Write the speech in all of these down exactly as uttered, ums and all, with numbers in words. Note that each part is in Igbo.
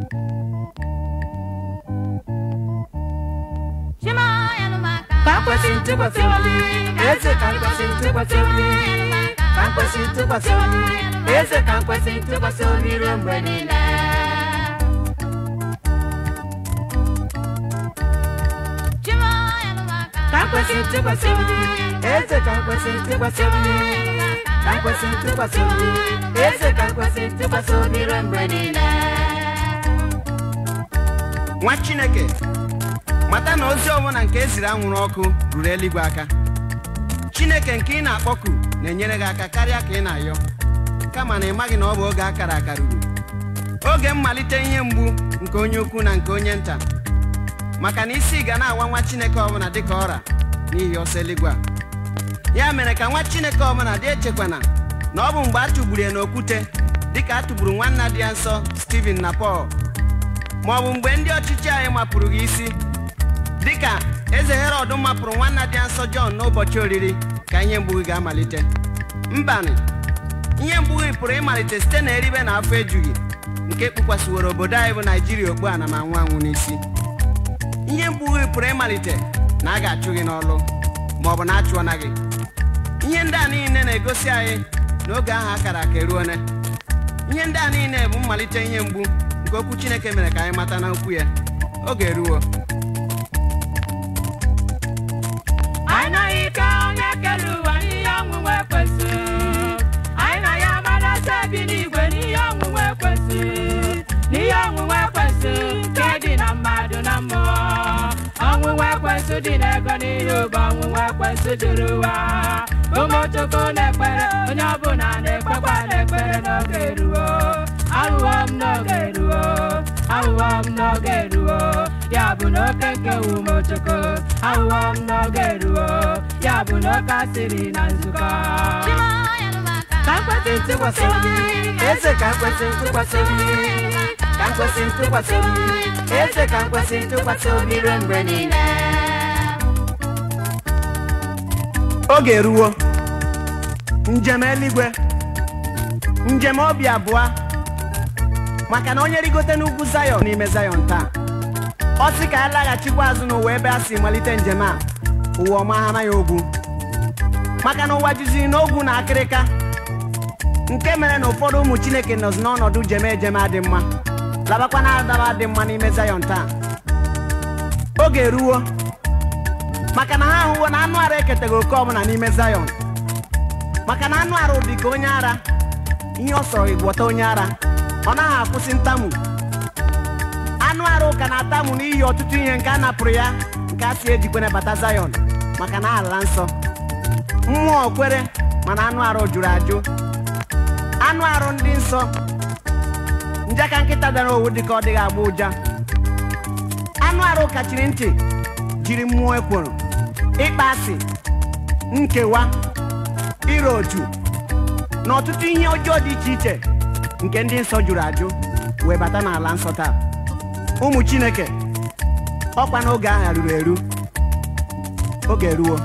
Kankwesi ntụkwasị obi, eze kankwesi ntụkwasị obi. Kankwesi ntụkwasị obi, eze kankwesi ntụkwasị obi ruo mgbe niile. Kankwesi ntụkwasị obi, eze kankwesi ntụkwasị obi. Kankwesi ntụkwasị obi, eze kankwesi ntụkwasị obi ruo mgbe niile. Nwa Chineke, mata na ozi ọbụla nke eziri anwụrụ ọkụ ruru eluigwe aka. Chineke nke ị na-akpọku na-enyere gị aka karịa ka ị na-ayọ, kama na ị maghị na ọ bụ oge akara aka ruru, oge mmalite ihe mgbu nke onye ukwu na nke onye nta, maka na isi ga na-awa nwa Chineke ọbụla dịka ọra n'ihi ọsọ eluigwe a. Ya mere ka nwa Chineke ọbụla dị echekwana na ọ bụ mgbe a tụgburu ya n'okwute dịka a tụgburu nwanna dị ya nsọ Stephen na Paul, ma ọ bụ mgbe ndị ọchịchị anyị mapụrụ gị isi dịka eze Herod mapụrụ nwanna dị nsọ John n'ụbọchị oriri, ka ihe mgbu gị ga-amalite. Mbanị, ihe mgbu gị pụrụ ịmalite site na eribe na afọ ejughị nke kpukwasịworo obodo anyị bụ Naijiria ogbu ana ma nwa anwụ n'isi. Ihe mgbu gị pụrụ ịmalite na a ga-achụ gị n'ọlụ ma ọ bụ na achụọna gị. Ihe ndị a niile na-egosi anyị n'oge ahụ akara aka eruone. Ihe ndị a niile bụ mmalite ihe mgbu nke okwu Chineke mere ka anyị mata na okwu ya. Oge eruo. Anyị na ike onye kere ụwa n'ihe ọnwụnwe ekwesị. Anyị na ya mara eze bi n'igwe n'ihe ọnwụnwe ekwesị. N'ihe ọnwụnwe ekwesị nke dị na mmadụ na mmụọ. Ọnwụnwe ekwesị dị n'ego n'ihe ụba ọnwụnwe ekwesị juru ụwa. Ụmụ Chukwu na-ekpere onye ọbụla na-ekpekwa na-ekpere n'oge eruo. Ahụhụ m n'oge eruo, ahụhụ m n'oge eruo, ya bụ n'oke nke ụmụ Chukwu. Ahụhụ m n'oge eruo, ya bụ n'oke asịrị na nzukọ. Kankwesi ntụkwasị obi, eze kankwesi ntụkwasị obi. Kankwesi ntụkwasị obi, eze kankwesi ntụkwasị obi ruo mgbe niile. Oge eruo, njem eluigwe, njem obi abụọ, maka na onye rigote n'ugwu Zion n'ime Zion taa, ọ sị ka a laghachikwa azụ n'ụwa ebe a si malite njem a, ụwa ọma ha anaghị ogwu, maka na ụwa juziri n'ogwu na akịrịka, nke mere na ụfọdụ ụmụ Chineke nọzi n'ọnọdụ jeme ejeme adị mma, labakwa na adaba dị mma n'ime Zion taa. Oge eruo, maka na ha ahụwo na anụ arụ eketeghị oke ọbụla n'ime Zion, maka na anụ arụ dị ka onye ara, ihe ọ sọrọ ịgwọta onye ara, ọ naghị akwụsị ntamu. Anụ arụ ka na-atamu n'ihi ọtụtụ ihe nke a napụrụ ya, nke a si ejikwe bata Zion, maka na ala nsọ. Mmụọ kwere mana anụ arụ jụrụ ajụ. Anụ arụ ndị nsọ njaka nkịta dara owu dịka ọ dịghị agba ụja. Anụ arụ kachiri ntị jiri mmụọ ekworo, ịkpa asị, nkewa, iro otu na ọtụtụ ihe ọjọọ dị iche iche nke ndị nsọ jụrụ ajụ wee bata n'ala nsọ taa. Ụmụ Chineke, ọkwa n'oge ahụ ruru eru. Oge eruo.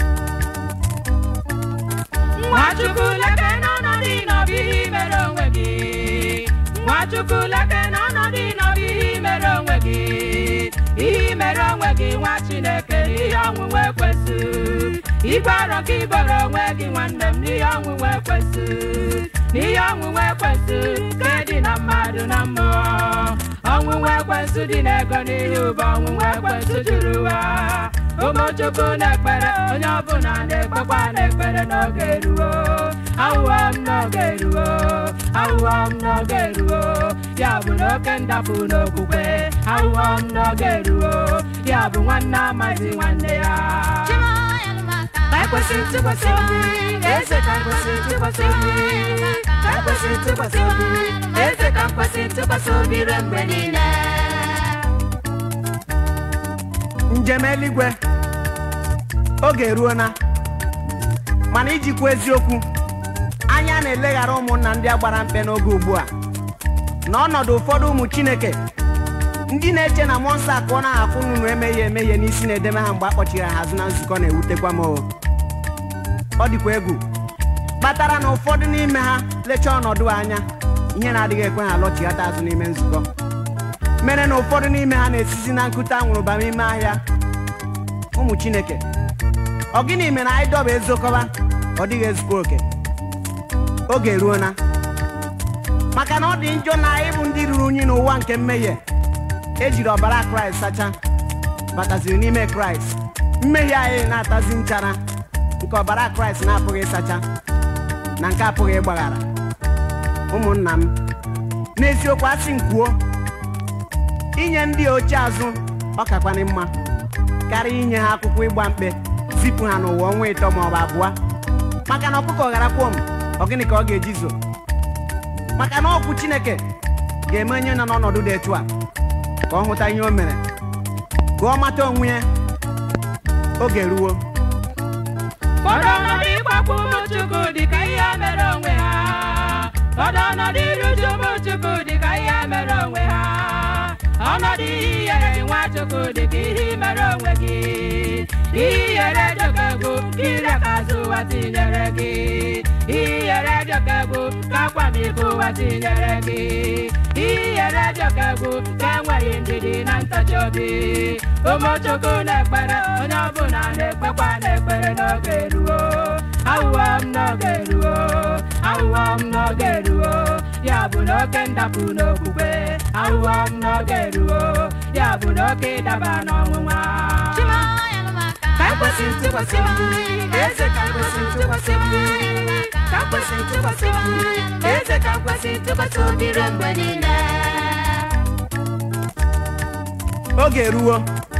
Nwachukwu leke n'ọnọdụ ịnọbụ ihe mere onwe gị. Nwachukwu leke n'ọnọdụ ịnọbụ ihe mere onwe gị. Ihe mere onwe gị nwa Chineke n'ihe ọnwụnwe ekwesị. Igwe arọ ka iboro onwe gị nwanne m n'ihe ọnwụnwe ekwesị. N'ihe ọnwụnwe ekwesị nke dị na mmadụ na mmụọ. Ọnwụnwe ekwesị dị n'ego n'ihe ụba ọnwụnwe ekwesị juru ụwa. Ụmụ Chukwu na-ekpere onye ọbụla na-ekpekwa na-ekpere n'oge eruo. Ahụhụ m n'oge eruo, ahụhụ m n'oge eruo, ya bụ n'oke ndapụ n'okwukwe. Ahụhụ m n'oge eruo, ya bụ nwanne amaghị nwanne ya. Kankwesi ntụkwasị obi, eze kankwesi ntụkwasị obi. Kankwesi ntụkwasị obi, eze kankwesi ntụkwasị obi ruo mgbe niile. Njem eluigwe, oge eruona, mana ijikwa eziokwu, anya na-eleghara ụmụnna ndị agbara mkpe n'oge ugbu a n'ọnọdụ ụfọdụ ụmụ Chineke ndị na-eche na mmụọ nsọ akụ na akwụ nnụnụ emehie emehie n'isi na-edeme ha mgbe a kpọchiri ha azụ na nzukọ na-ewutekwa m. Ọ dịkwa egwu kpatara na ụfọdụ n'ime ha lechaa ọnọdụ anya, ihe na-adịghị ekwe ha lọchighata azụ n'ime nzukọ. mere na ụfọdụ n'ime ha na-esizi na nkụta anwụrụ ba n'ime ahịa. Ụmụ Chineke, ọ gịnị mere anyị dọba ezokọba ọ dịghị ezukọ oke? Oge ruo na maka na ọ dị njọ na anyị bụ ndị ruru unyi n'ụwa nke mmehie ejiri ọbara Kraịst sacha bataziri n'ime Kraịst. Mmehie anyị na-atazi nchara nke ọbara Kraịst na-apụghị ịsacha na nke apụghị ịgbaghara. Ụmụnna m, n'eziokwu asị m kwuo, inye ndị ochie azụ ọ kakwanị mma karịa inye ha akwụkwọ ịgba mkpe zipụ ha n'ụwa ọnwa ịtọ ma ọ bụ abụọ. Maka na ọkụkọ ghara kwom, ọ gịnị ka ọ ga-eji zo? Maka na okwu Chineke ga-eme onye nọ n'ọnọdụ dị etu a ka ọ hụta ihe o mere, ka ọ mata onwe ya. Oge ruo Ụfọdụ ọnọdụ ịgbakwu ụmụ Chukwu dị ka ihe mere onwe ha. Ụfọdụ ọnọdụ iruju ụmụ Chukwu dị ka ihe mere onwe ha. Ọnọdụ ihe ihere gị Nwachukwu dị ka ihe mere onwe gị. Ihe ihere dịka egwu ire ka azụ ụwa tinyere gị. Ihe ihere dịka egwu ka akwamiko ụwa tinyere gị. Ihe ihere dịka egwu ka enweghị ndidi na ntachi obi. Ụmụ Chukwu na-ekpere, onye ọbụla na-ekpekwa na-ekpere n'oge ruo. Awụwa m n'oge ruo, awụwa m n'oge ruo, ya bụ n'oke ndapụ n'okwukwe. Awụwa m n'oge ruo, ya bụ n'oke ịdaba n'ọnwụnwa. Ka ekwesị ntụkwasị obi, eze ka ekwesị ntụkwasị obi. Ka ekwesị ntụkwasị obi, eze ka ekwesị ntụkwasị obi ruo mgbe niile. Oge ruo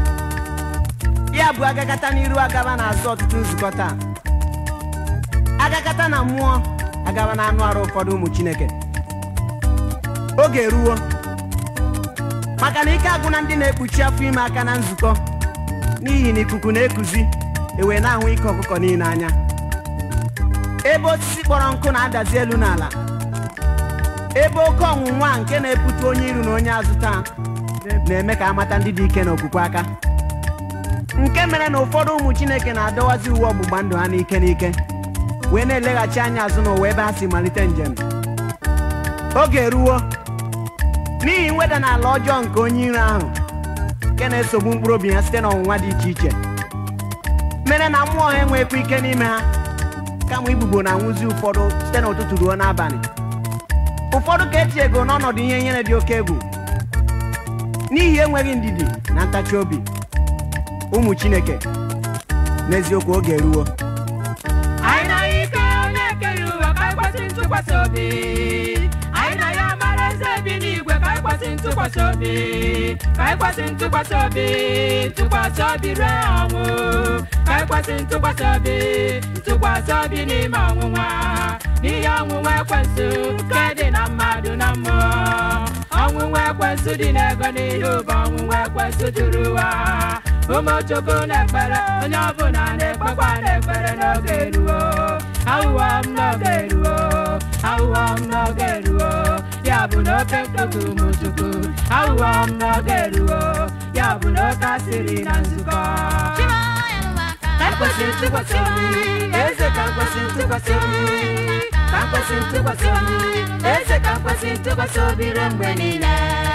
ya bụ agakata n'iru agaba n'azụ ọtụtụ nzukọ taa. Agakata na mmụọ agaba na anụ arụ ụfọdụ ụmụ Chineke. Oge ruo maka na ike agwụ na ndị na-ekpuchi afọ ime aka na nzukọ n'ihi na ikuku na-ekuzi ewe na-ahụ ike ọkụkọ niile anya. Ebe osisi kpọrọ nkụ na-adazi elu n'ala, ebe oke ọnwụnwa nke na-epụta onye iru na onye azụ taa na-eme ka amata ndị dị ike n'okwukwe aka, nke mere na ụfọdụ ụmụ Chineke na-adọwazi uwe ọgbụgba ndụ ha n'ike n'ike wee na-eleghachi anya azụ n'ụwa ebe ha si malite njem. Oge ruo n'ihi mweda n'ala ọjọọ nke onye iro ahụ nke na-esogbu mkpụrụ obi ha site n'ọnwụnwa dị iche iche, mere na mmụọ ha enwekwa ike n'ime ha, kama igbugbo na nwụzi ụfọdụ site n'ụtụtụ ruo n'abalị. Ụfọdụ ka eti ego n'ọnọdụ ihe nyere dị oke egwu n'ihi enweghị ndidi na ntachi obi. Ụmụ Chineke, n'eziokwu oge ruo anyị na ike onye kere ụwa ka ekwesị ntụkwasị obi. Anyị na ya mara eze bi n'igwe ka ekwesị ntụkwasị obi. Ka ekwesị ntụkwasị obi, ntụkwasị obi ruo ọnwụ. Ka ekwesị ntụkwasị obi, ntụkwasị obi n'ime ọnwụnwa. N'ihe ọnwụnwa ekwesị nke dị na mmadụ na mmụọ. Ọnwụnwa ekwesị dị n'ego n'ihe ụba ọnwụnwa ekwesị juru ụwa. Ụmụ Chukwu na-ekpere, onye ọbụla na-ekpekwa na-ekpere n'oge ruo. Awụwa m n'oge ruo, awụwa m n'oge ruo, ya bụ n'oke mkpọtụ ụmụ Chukwu. Awụwa m n'oge ruo, ya bụ n'oke asịrị na nzukọ. Ka ekwesị ntụkwasị obi, eze ka ekwesị ntụkwasị obi. Ka ekwesị ntụkwasị obi, eze ka ekwesị ntụkwasị obi ruo mgbe niile.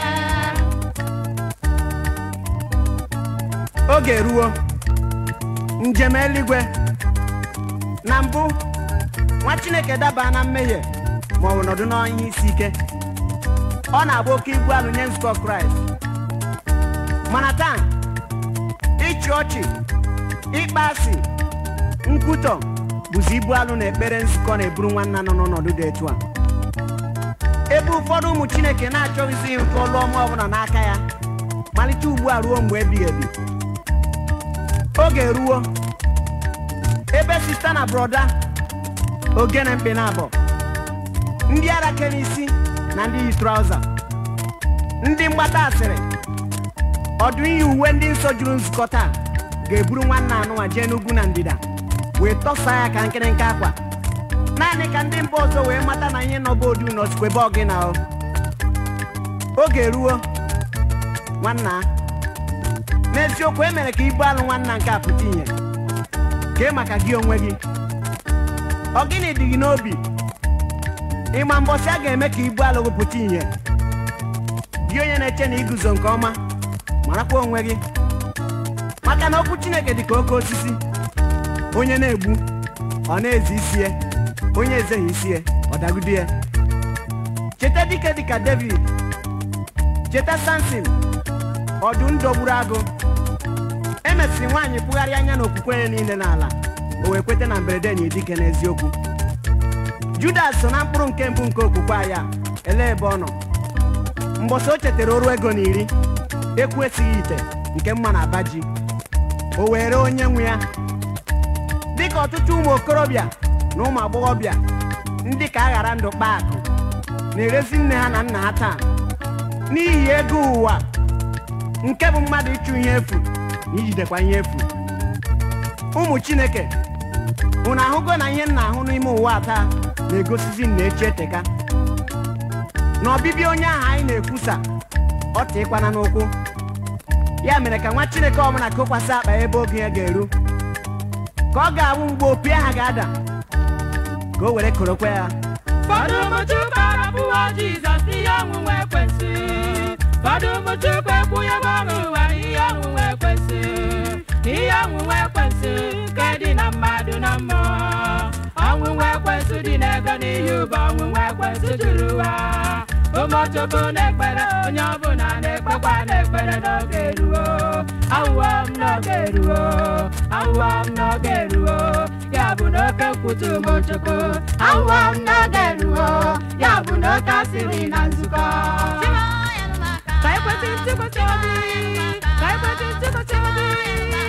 Oge ruo njem eluigwe. Na mbụ nwa Chineke daba na mmehie ma ọ bụ nọdụ n'ọnya isi ike, ọ na-agba oke ibu alụ nye nzukọ Kraịst. Mana taa ịchị ọchị, ịkpa asị, nkwutọ bụzi ibu alụ na ekpere nzukọ na-eburu nwanna nọ n'ọnọdụ dị etu a. Ebe ụfọdụ ụmụ Chineke na-achọghịzi nke ọlụ ọma ọbụla n'aka ya malite ugbu a ruo mgbe ebighị ebi. Oge ruo ebe sista na broda ogene mkpe na abụọ, ndị ara kere isi na ndị yi trauza, ndị mgbata asịrị, ọdụ iyi uwe ndị nsọ juru nzukọ taa ga-eburu nwanna anụnwa jee n'ugwu na ndịda wee tọsa ya ka nkịrịnka akwa, naanị ka ndị mba ọzọ wee mata na ihe nọba odu nọsikwa ebe ọgị na o. Oge ruo nwanna, n'eziokwu emere ka ibu alụ nwanna nke a pụta ihe kee maka gị onwe gị. Ọ gịnị dị gị n'obi ịma mbọsị a ga-eme ka ibu alụ pụta ihe? gị onye na-eche na iguzo nke ọma marakwa onwe gị, maka na okwu Chineke dị ka oke osisi, onye na-egbu ọ na-ezi isi ya, onye ezeghị isi ya ọ dagide ya. Cheta dike dịka David, cheta Samson, ọdụm dọgburu agụ. Emesịrị nwaanyị pụgharịa anya n'okwukwe ya niile n'ala, o wee kweta na mberede na dike n'eziokwu. Judas so na mkpụrụ nke mbụ nke okwukwe ya, ele ebe ọ nọ. Mbọsị o chetara ọrụ ego na iri ekwu esighị ite nke mma na aba ji, o were onye nwe ya. Dịka ọtụtụ ụmụ okorobịa na ụmụ agbọghọbịa ndị ka aghara ndụ kpaa akụ na-erezi nne ha na nna ha taa n'ihi ego ụwa nke bụ mmadụ ịchụ ihe efu na ijidekwa ihe efu. Ụmụ Chineke, unu ahụgo na ihe nna ahụ n'ime ụwa taa na-egosizi nna echi eteka, na ọbịbịa onye ahụ anyị na-ekwusa ọ tịkwana n'ụkwụ. Ya mere ka nwa Chineke ọbụla kokwasị akpa ebe oge ya ga-eru, ka ọ ga-abụ mgbe opi aha ga-ada ka o were korokwa ya. Fọdụ ụmụchukwu arapụwo Jizọs ihe ọnwụnwe ekwensị, fọdụ ụmụchukwu ekwunyego n'ụwa ihe ọnwụnwe ekwensị, ihe ọnwụnwe ekwensị nke dị na mmadụ na mmụọ. Ọnwụnwe ekwensị dị n'ego n'ihe ụba, ọnwụnwe ekwensị juru ụwa. Ụmụchukwu na-ekpere, onye ọbụla na-ekpekwa na-ekpere n'oge eruo. Awụọ m n'oge eruo, awụọ m n'oge eruo, ya bụ n'oke nkwutu ụmụchukwu. Awụọ m n'oge eruo, ya bụ n'oke asịrị na nzukọ. Ka ekwentị ntụkwasị obi, ka ekwentị ntụkwasị obi.